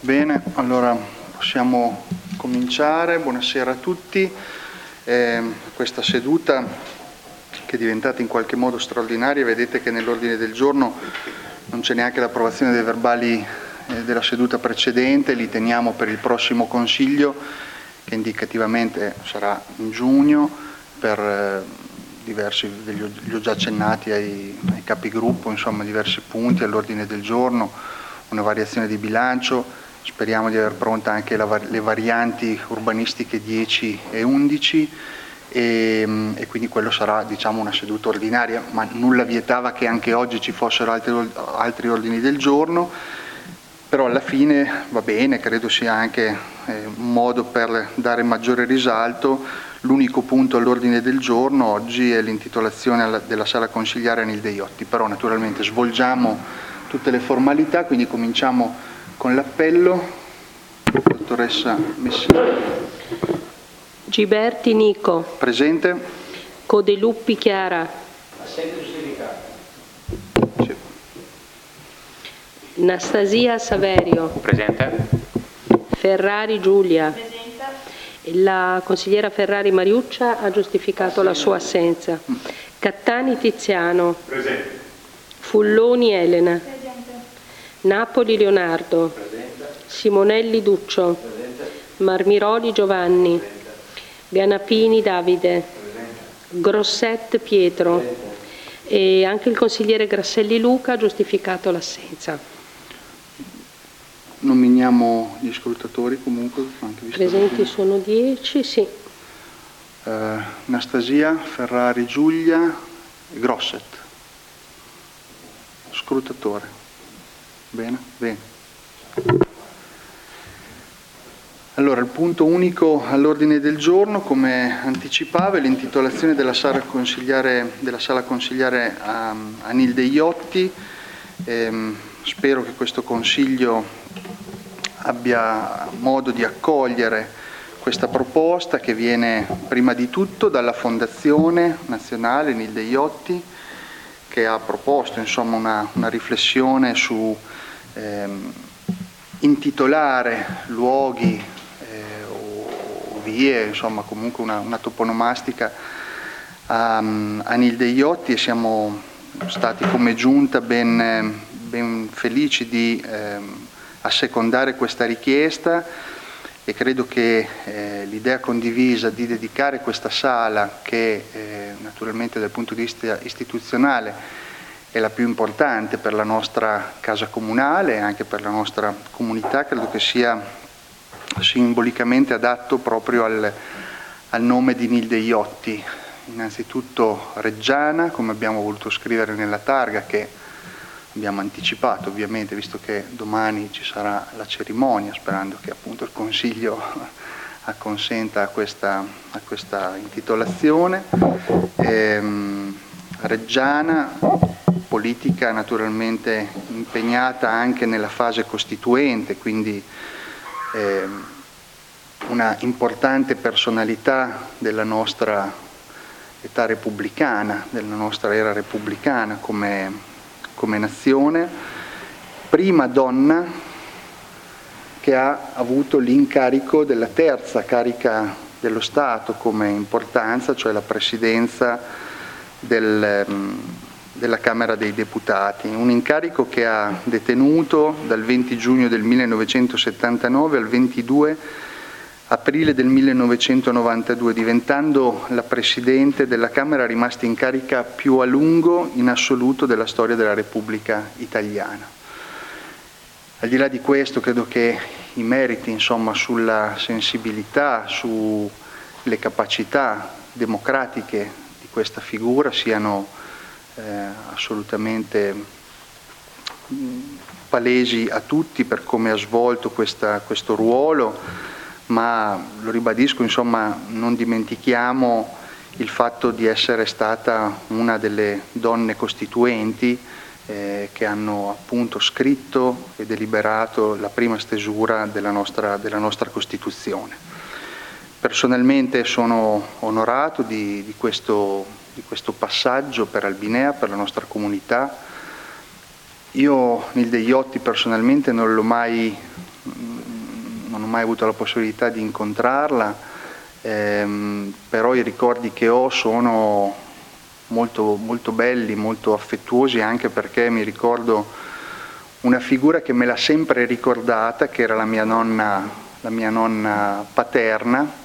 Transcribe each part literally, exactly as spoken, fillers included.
Bene, allora possiamo cominciare. Buonasera a tutti. Eh, questa seduta, che è diventata in qualche modo straordinaria, vedete che nell'ordine del giorno non c'è neanche l'approvazione dei verbali eh, della seduta precedente, li teniamo per il prossimo Consiglio, che indicativamente sarà in giugno, per eh, diversi, li ho già accennati ai, ai capigruppo, insomma diversi punti all'ordine del giorno, una variazione di bilancio. Speriamo di aver pronta anche la, le varianti urbanistiche dieci e undici e, e quindi quello sarà, diciamo, una seduta ordinaria, ma nulla vietava che anche oggi ci fossero altri, altri ordini del giorno, però alla fine va bene, credo sia anche eh, un modo per dare maggiore risalto. L'unico punto all'ordine del giorno oggi è l'intitolazione alla, della sala consigliare Anilde Iotti, però naturalmente svolgiamo tutte le formalità, quindi cominciamo con l'appello. Dottoressa Messina. Giberti Nico. Presente. Codeluppi Chiara. Assente giustificato. Sì. Nastasia Saverio. Presente. Ferrari Giulia. Presente. La consigliera Ferrari Mariuccia ha giustificato la sua assenza. Cattani Tiziano. Presente. Fulloni Elena. Presente. Napoli Leonardo. Presente. Simonelli Duccio. Presente. Marmiroli Giovanni. Presente. Bianapini Davide. Presente. Grosset Pietro. Presente. E anche il consigliere Grasselli Luca ha giustificato l'assenza. Nominiamo gli scrutatori comunque. Anche visto Presenti che... sono dieci, sì. Uh, Anastasia, Ferrari Giulia e Grosset. Scrutatore. Bene, bene. Allora, il punto unico all'ordine del giorno, come anticipavo, è l'intitolazione della sala consigliare, della sala consigliare a Anilde Iotti. Ehm, spero che questo Consiglio abbia modo di accogliere questa proposta, che viene prima di tutto dalla Fondazione Nazionale Anilde Iotti, che ha proposto, insomma, una, una riflessione su ehm, intitolare luoghi eh, o vie, insomma comunque una, una toponomastica a um, Anilde Iotti, e siamo stati come giunta ben, ben felici di ehm, assecondare questa richiesta, e credo che eh, l'idea condivisa di dedicare questa sala, che eh, naturalmente dal punto di vista istituzionale è la più importante per la nostra casa comunale e anche per la nostra comunità, credo che sia simbolicamente adatto proprio al, al nome di Anilde Iotti. Innanzitutto reggiana, come abbiamo voluto scrivere nella targa, che abbiamo anticipato ovviamente, visto che domani ci sarà la cerimonia, sperando che appunto il Consiglio acconsenta a questa, a questa intitolazione. Ehm, reggiana, politica naturalmente impegnata anche nella fase costituente, quindi eh, una importante personalità della nostra età repubblicana, della nostra era repubblicana come, come nazione, prima donna che ha avuto l'incarico della terza carica dello Stato come importanza, cioè la presidenza del della Camera dei Deputati, un incarico che ha detenuto dal venti giugno del millenovecentosettantanove al ventidue aprile del millenovecentonovantadue, diventando la Presidente della Camera rimasta in carica più a lungo in assoluto della storia della Repubblica Italiana. Al di là di questo, credo che i meriti, insomma, sulla sensibilità, sulle capacità democratiche di questa figura siano Eh, assolutamente palesi a tutti per come ha svolto questa, questo ruolo, ma lo ribadisco, insomma, non dimentichiamo il fatto di essere stata una delle donne costituenti eh, che hanno appunto scritto e deliberato la prima stesura della nostra, della nostra Costituzione. Personalmente sono onorato di, di questo di questo passaggio per Albinea, per la nostra comunità. Io Anilde Iotti personalmente non l'ho mai non ho mai avuto la possibilità di incontrarla, ehm, però i ricordi che ho sono molto, molto belli, molto affettuosi, anche perché mi ricordo una figura che me l'ha sempre ricordata, che era la mia nonna, la mia nonna paterna,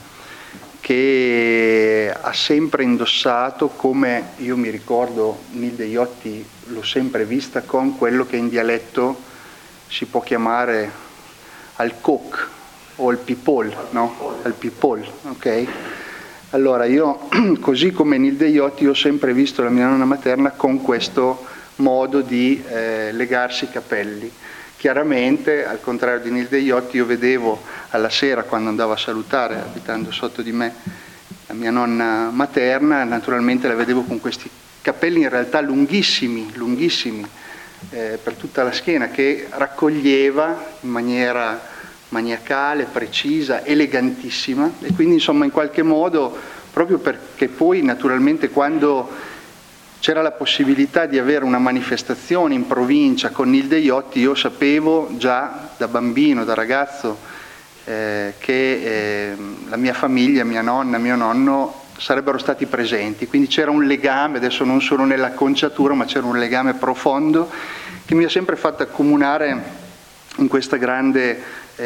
che ha sempre indossato, come io mi ricordo Nilde Iotti l'ho sempre vista, con quello che in dialetto si può chiamare al coq o al pipol, no? Al pipol, ok? Allora io, così come Nilde Iotti, ho sempre visto la mia nonna materna con questo modo di eh, legarsi i capelli. Chiaramente, al contrario di Nilde Iotti, io vedevo alla sera, quando andavo a salutare, abitando sotto di me, la mia nonna materna, naturalmente la vedevo con questi capelli in realtà lunghissimi, lunghissimi, eh, per tutta la schiena, che raccoglieva in maniera maniacale, precisa, elegantissima, e quindi insomma in qualche modo, proprio perché poi naturalmente quando c'era la possibilità di avere una manifestazione in provincia con Nilde Iotti, io sapevo già da bambino, da ragazzo, eh, che eh, la mia famiglia, mia nonna, mio nonno sarebbero stati presenti, quindi c'era un legame, adesso non solo nell'acconciatura, ma c'era un legame profondo che mi ha sempre fatto accomunare in questa grande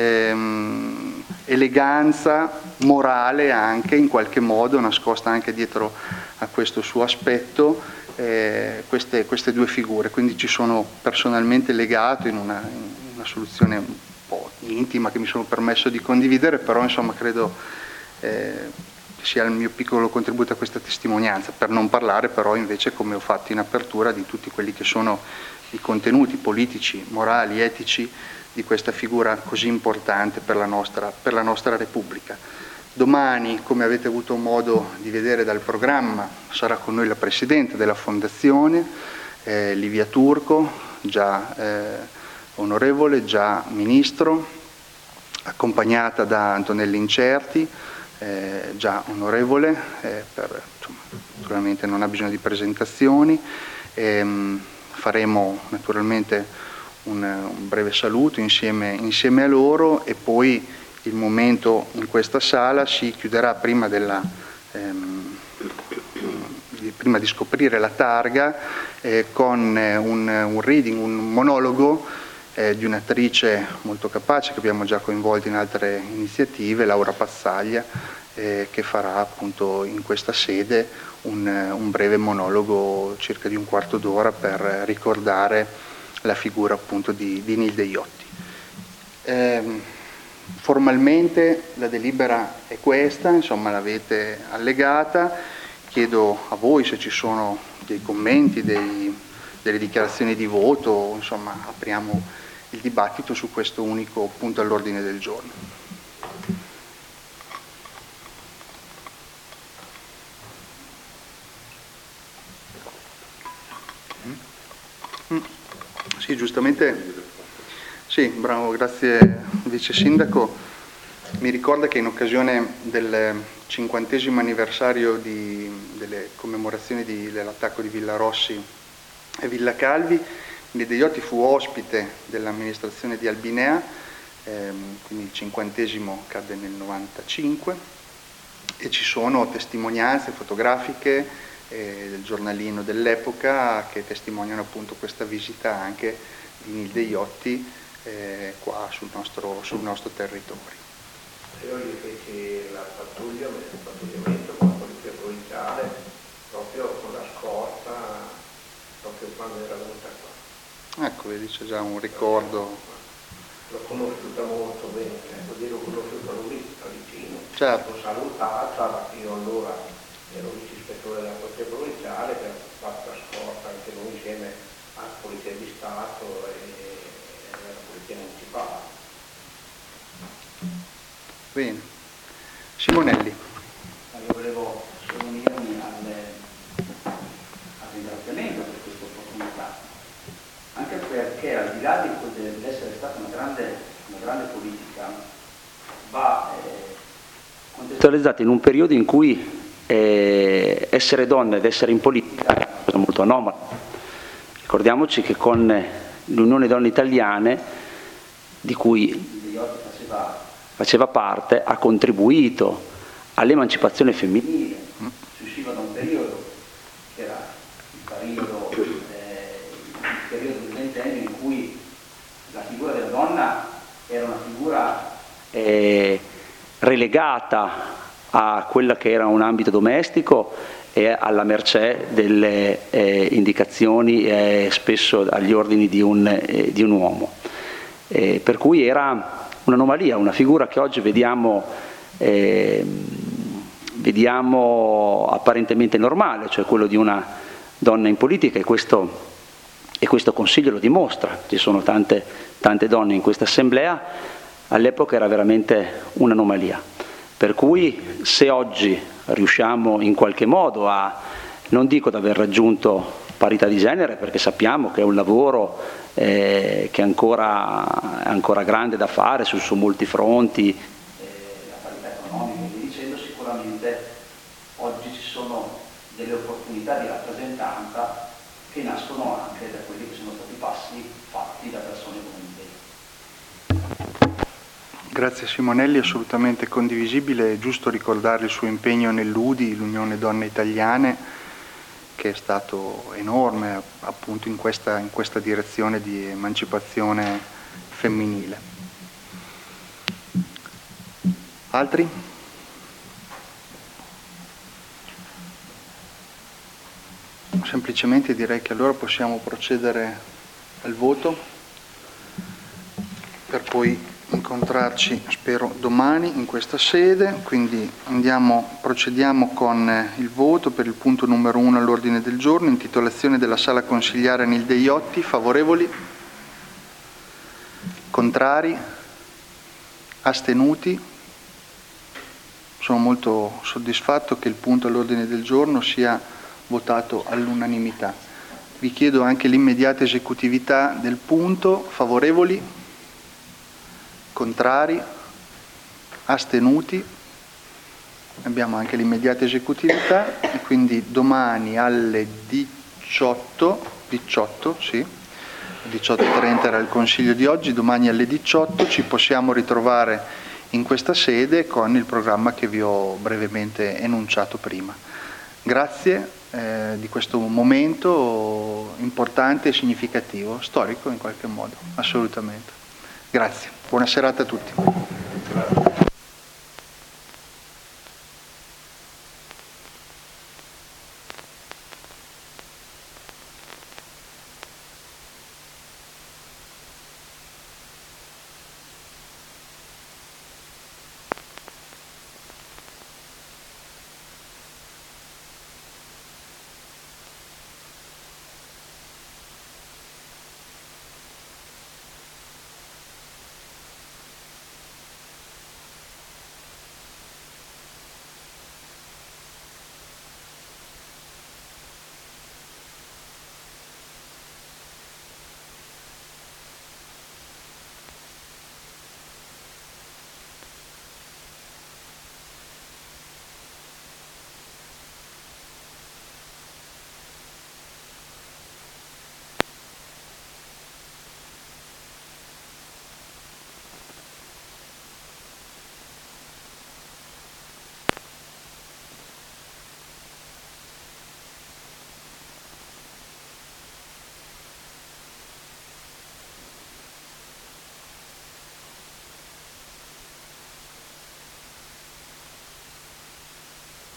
ehm, eleganza morale, anche in qualche modo nascosta anche dietro a questo suo aspetto. Eh, queste, queste due figure, quindi ci sono personalmente legato in una, in una soluzione un po' intima che mi sono permesso di condividere, però insomma credo eh, sia il mio piccolo contributo a questa testimonianza, per non parlare però invece, come ho fatto in apertura, di tutti quelli che sono i contenuti politici, morali, etici di questa figura così importante per la nostra, per la nostra Repubblica. Domani, come avete avuto modo di vedere dal programma, sarà con noi la Presidente della Fondazione, eh, Livia Turco, già eh, onorevole, già Ministro, accompagnata da Antonella Incerti, eh, già onorevole, eh, per, insomma, naturalmente non ha bisogno di presentazioni. Ehm, faremo naturalmente un, un breve saluto insieme, insieme a loro, e poi il momento in questa sala si chiuderà prima, della, ehm, prima di scoprire la targa eh, con eh, un, un reading, un monologo eh, di un'attrice molto capace che abbiamo già coinvolto in altre iniziative, Laura Pazzaglia, eh, che farà appunto in questa sede un, un breve monologo circa di un quarto d'ora per ricordare la figura appunto di, di Nilde Iotti. Eh, Formalmente la delibera è questa, insomma l'avete allegata. Chiedo a voi se ci sono dei commenti, dei, delle dichiarazioni di voto, insomma apriamo il dibattito su questo unico punto all'ordine del giorno. Mm. Sì, giustamente. Sì, bravo, grazie Vice Sindaco. Mi ricorda che in occasione del cinquantesimo anniversario di, delle commemorazioni di, dell'attacco di Villa Rossi e Villa Calvi, Nilde Iotti fu ospite dell'amministrazione di Albinea, ehm, quindi il cinquantesimo cadde nel novantacinque, e ci sono testimonianze fotografiche eh, del giornalino dell'epoca che testimoniano appunto questa visita anche di Nilde Iotti Eh, qua sul nostro, sul nostro territorio. Io gli feci la pattuglia, il pattugliamento con la polizia provinciale, proprio con la scorta, proprio quando era venuta qua. Ecco, vedi, c'è già un ricordo. L'ho conosciuta molto bene, ecco, l'ho conosciuta lui da vicino. Certo. L'ho salutata, io allora ero vice ispettore della polizia provinciale, che ha fatto la scorta anche noi insieme alla polizia di Stato e municipale. Bene. Simonelli. Io volevo solo unirmi al, al ringraziamento per questa opportunità, anche perché al di là di, dell'essere stata una grande, una grande politica, va eh, contestualizzata in un periodo in cui eh, essere donna ed essere in politica è una cosa molto anomala. Ricordiamoci che con l'Unione Donne Italiane, di cui Iotti faceva faceva parte, ha contribuito all'emancipazione femminile. Si usciva da un periodo che era il periodo, eh, il periodo del ventennio in cui la figura della donna era una figura eh, relegata a quella che era un ambito domestico e alla mercé delle eh, indicazioni eh, spesso agli ordini di un, eh, di un uomo. Eh, per cui era un'anomalia, una figura che oggi vediamo, eh, vediamo apparentemente normale, cioè quello di una donna in politica, e questo, e questo Consiglio lo dimostra. Ci sono tante, tante donne in questa Assemblea, all'epoca era veramente un'anomalia. Per cui se oggi riusciamo in qualche modo a, non dico ad aver raggiunto parità di genere, perché sappiamo che è un lavoro eh, che è ancora, è ancora grande da fare su, su molti fronti, eh, la parità economica e via dicendo, sicuramente oggi ci sono delle opportunità di rappresentanza che nascono anche da quelli che sono stati passi fatti da persone come me. Grazie Simonelli, assolutamente condivisibile. È giusto ricordare il suo impegno nell'U D I, l'Unione Donne Italiane, che è stato enorme appunto in questa, in questa direzione di emancipazione femminile. Altri? Semplicemente direi che allora possiamo procedere al voto per poi incontrarci, spero, domani in questa sede. Quindi andiamo, procediamo con il voto per il punto numero uno all'ordine del giorno, intitolazione della Sala Consiliare Nilde Iotti. Favorevoli? Contrari? Astenuti? Sono molto soddisfatto che il punto all'ordine del giorno sia votato all'unanimità. Vi chiedo anche l'immediata esecutività del punto. Favorevoli? Contrari? Astenuti? Abbiamo anche l'immediata esecutività e quindi domani alle diciotto, diciotto, sì, diciotto e trenta era il Consiglio di oggi, domani alle diciotto ci possiamo ritrovare in questa sede con il programma che vi ho brevemente enunciato prima. Grazie eh, di questo momento importante e significativo, storico in qualche modo, assolutamente. Grazie, buona serata a tutti.